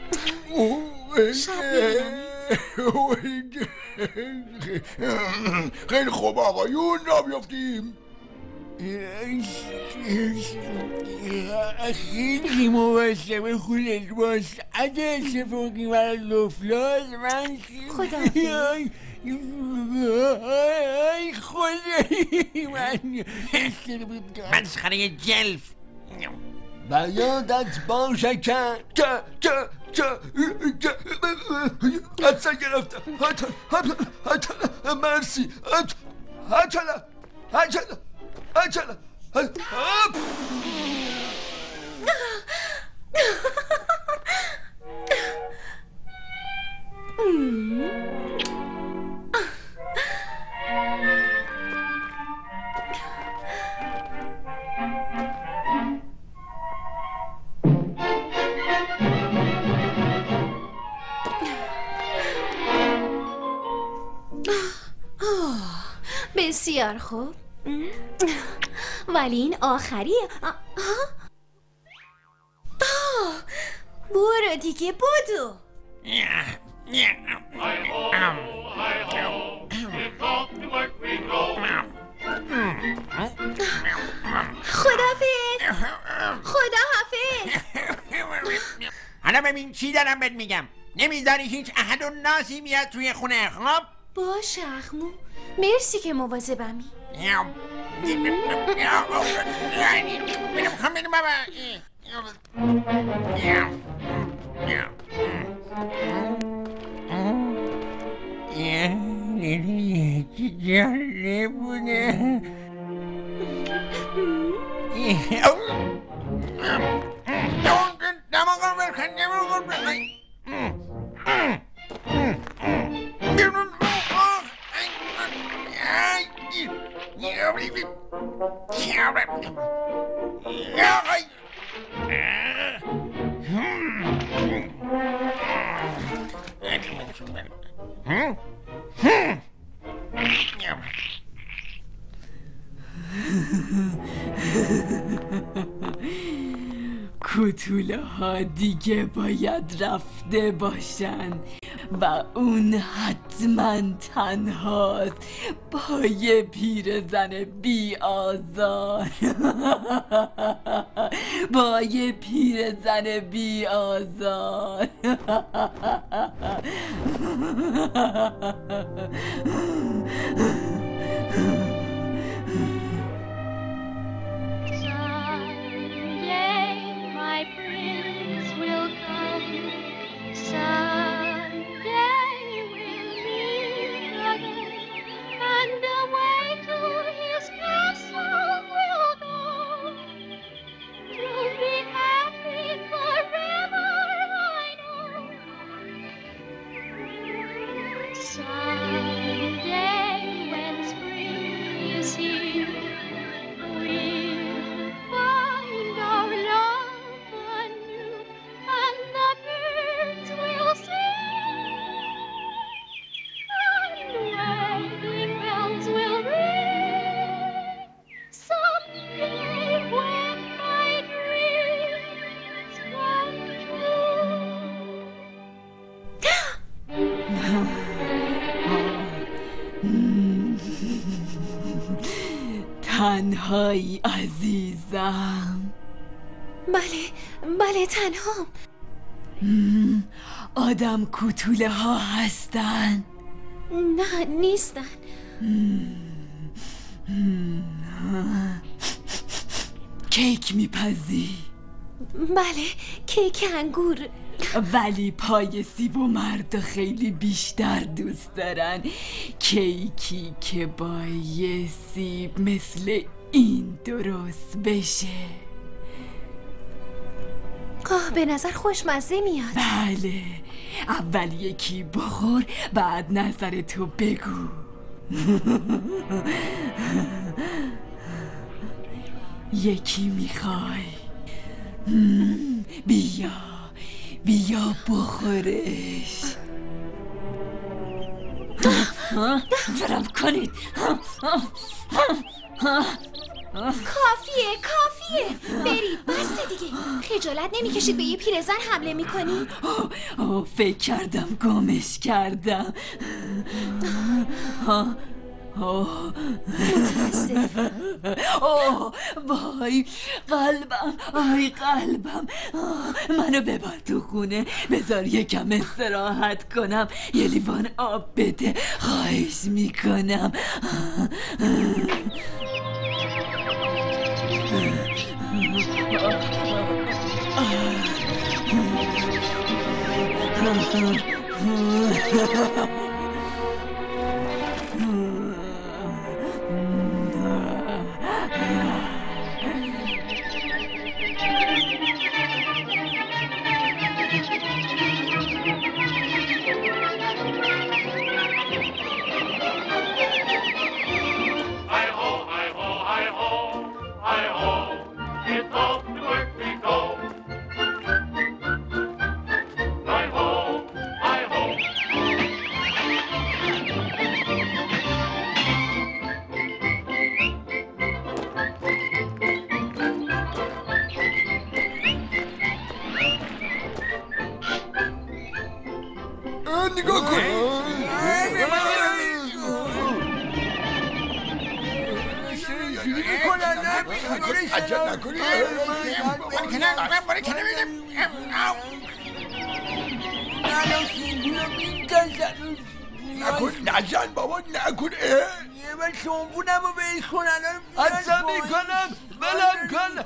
خیلی خوب آقایون، را بیافتیم. خیلی مواظب خودت باش. اگه اتفاقی برات افتاد من خداحافظ. خدایی مسخره جلف. یادت باشه که حدسا گرفتم. مرسی. عجله. بسیار خوب، ولی این آخریه. برو دیگه، بدو. خداحافظ. حالا ببین چی دارم بهت میگم. نمیذاری هیچ احد و ناسی میاد توی خونه. خب باشه اخمو، مرسی که مواظبمی. میخوام بریم بابا. جالب بوده. دماغم برکن. کوتوله ها دیگه باید رفته باشن و اون حتما تنهاست با یه پیرزن بی آزار. با یه پیرزن بی آزار. تنهایی عزیزم؟ بله تنهام. آدم کوتوله ها هستن؟ نه نیستن. کیک میپزی؟ بله کیک انگور. ولی پای سیب و مردا خیلی بیشتر دوست دارن. کیکی که با یه سیب مثل این درست بشه. به نظر خوشمزه میاد. بله، اول یکی بخور بعد نظرتو بگو. یکی میخوای؟ بیا بخورش. جرم کنید. کافیه برید بسته دیگه. خجالت نمیکشید به یه پیرزن حمله میکنی؟ فکر کردم گمش کردم. وای قلبم. منو ببر تو خونه، بذار یکم استراحت کنم. یه لیوان آب بده خواهش میکنم. نگاه کن. عجب نکنی. نزن بابا نکن. من شنبونم و بهش کنن. حدسم میکنم بلند کن.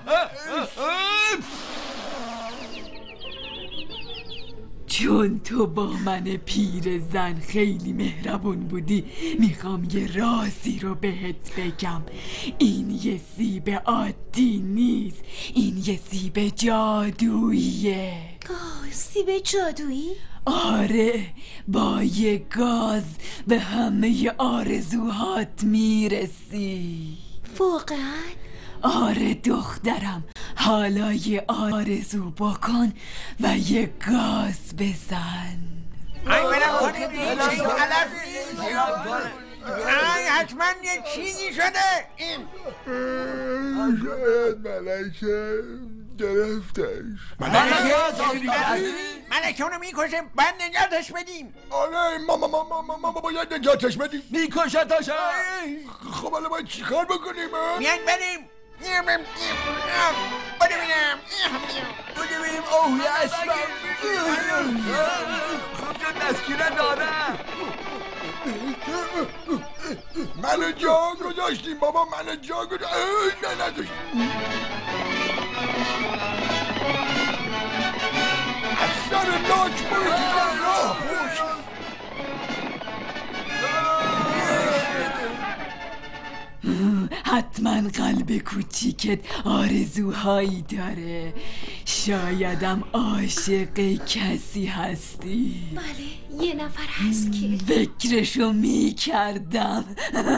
چون تو با من پیر زن خیلی مهربون بودی، میخوام یه رازی رو بهت بگم. این یه سیب عادی نیست، این یه سیب جادوییه. سیب جادویی؟ آره، با یه گاز به همه آرزوهات میرسی. واقعا؟ آره دخترم، حالا یه آرزو بکن و یه گاز بزن. برم کنیم این چیز علف حتما یه چیزی شده. شاید ملکه گرفتش. ملکه اونو میکشه بعد نجاتش بدیم. آره ما باید نجاتش بدیم. میکشتش. خب الان باید چی کار بکنیم؟ بیاین بریم. بودی بریم اوه اسمم. خوب دستگیره دادم. منو جا گذاشتیم بابا، منو جا گذاشتیم. نه نداشتیم. اثر لاک باید راه پوش. حتما قلب کوچیکت آرزوهایی داره. شایدم عاشق کسی هستی. بله یه نفر هست که فکرشو میکردم.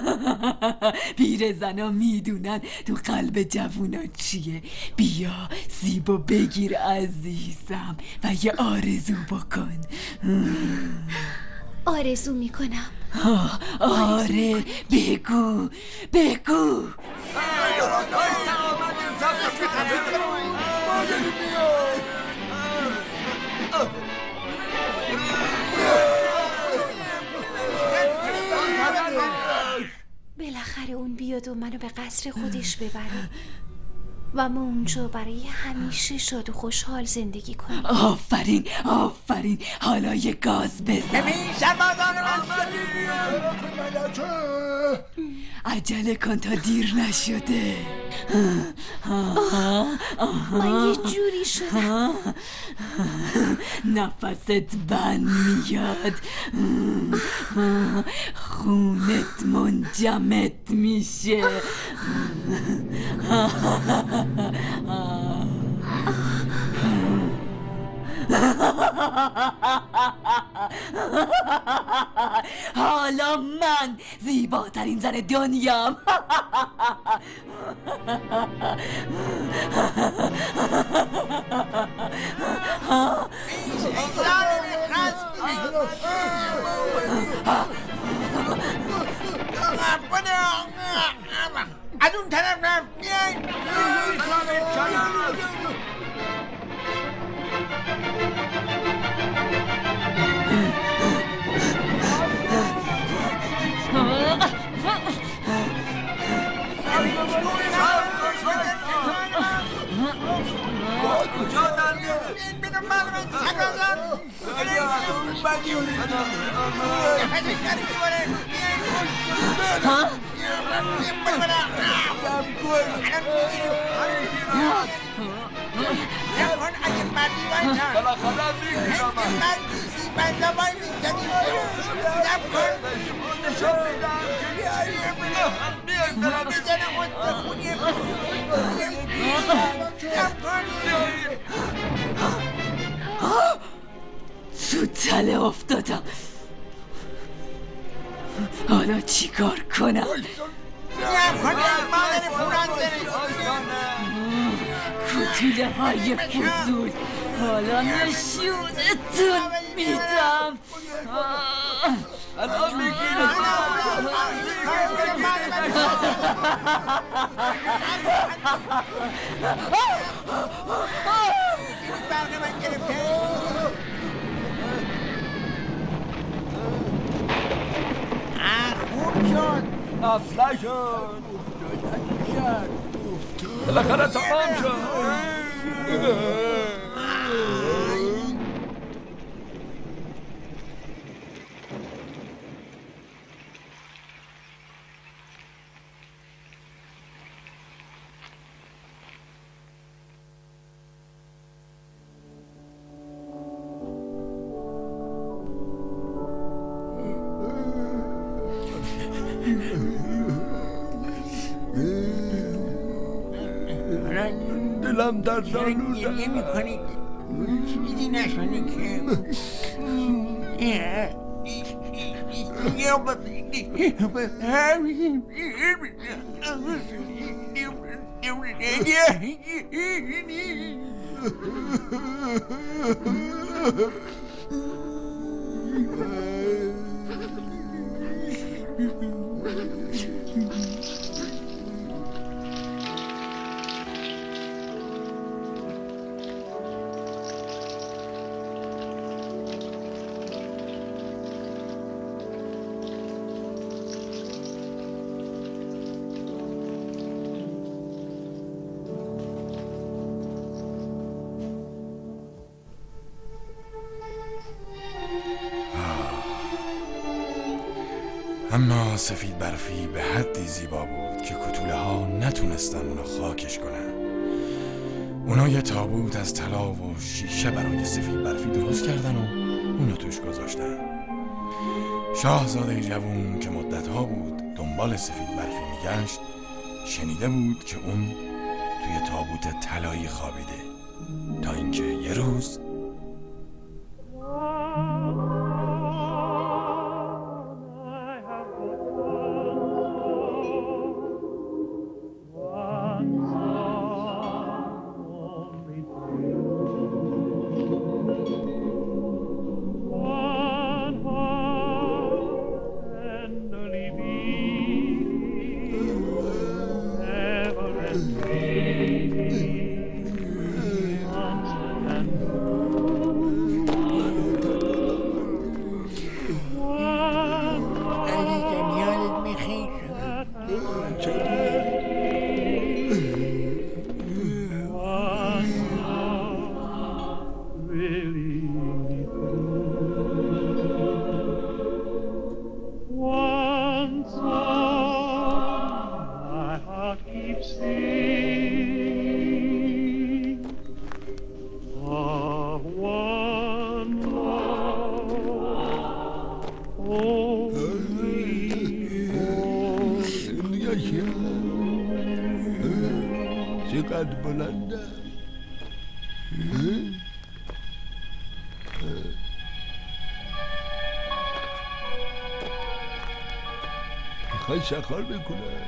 پیرزنا میدونن تو قلب جوونا چیه. بیا سیبو بگیر عزیزم و یه آرزو بکن. آرزو میکنم. آره بگو. بالاخره اون بیاد بیاد و منو به قصر خودش ببره و ما اونجا برای همیشه شاد و خوشحال زندگی کنیم. آفرین آفرین. حالا یه گاز بزن. ببین سربازان عجله کن تا دیر نشده. من یه جوری شدم. نفست بند میاد، خونت منجمد میشه. حالا من زیباترین زن دنیام. از اون طرف رفت. بیاین تو تله افتادم. حالا چی کار کنم؟ کتوله های فضول، حالا نشونتون میدم. الان میگیرم. خوب شد. اصلا شد. بالاخره تمام شد. دلم در زانو گریه میکنید چیزی نشده اما سفید برفی به حدی زیبا بود که کوتوله ها نتونستن اونو خاکش کنن. اونا یه تابوت از طلا و شیشه برای سفید برفی درست کردن و اونو توش گذاشتن. شاهزاده جوون که مدتها بود دنبال سفید برفی میگشت شنیده بود که اون توی تابوت طلایی خوابیده تا اینکه یه روز thrilling one song my heart keeps singing of one love only چقدر بلنده میخوای شکار بکنه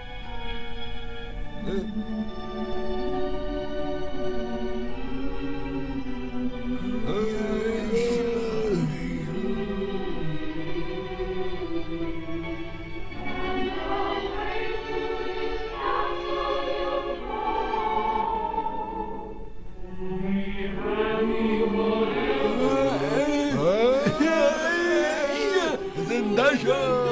زنده شد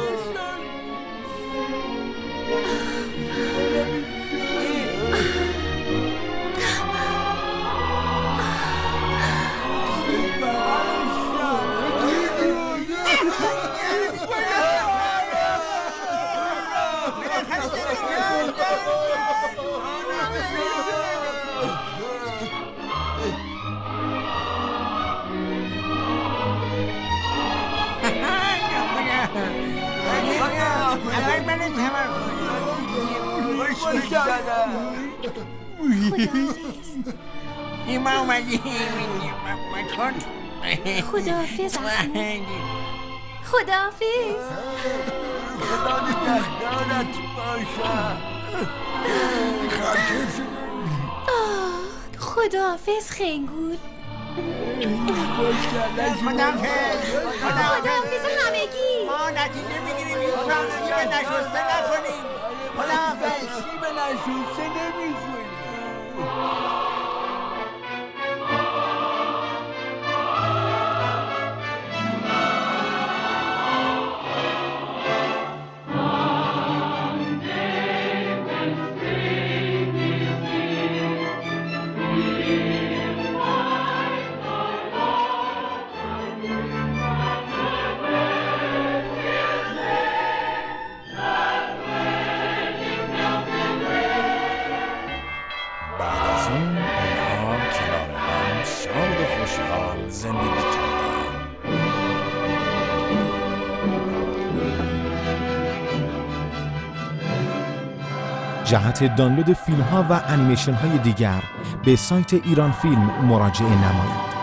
ما اومدیم خداحافظ خداحافظ خدا نگهدارت باشه خداحافظ خنگول خداحافظ همگی ما نتیجه میگیریم این شام سیب نشسته نکنیم خداحافظ سیب نشسته نمیخوریم جهت دانلود فیلم ها و انیمیشن های دیگر به سایت ایران فیلم مراجعه نمایید.